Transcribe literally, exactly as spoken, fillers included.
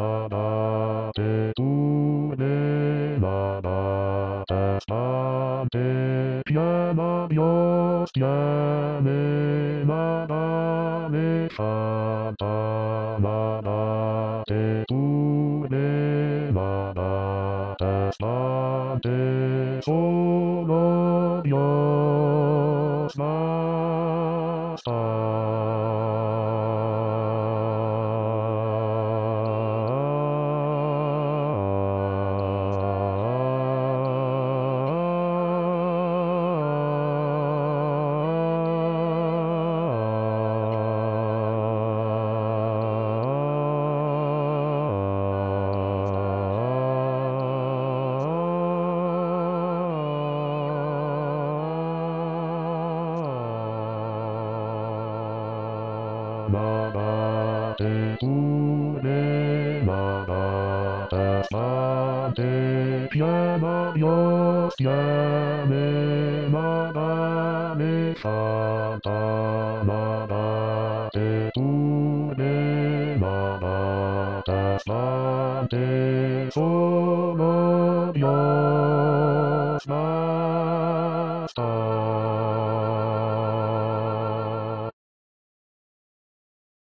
nada te tuve, nada te stante, piena Dios tiene, nada me falta, nada te tuve, nada te stante, solo Dios nada te tuve, nada te stante, piena Dios tiene, nada me falta, nada te tuve, nada te stante, solo Dios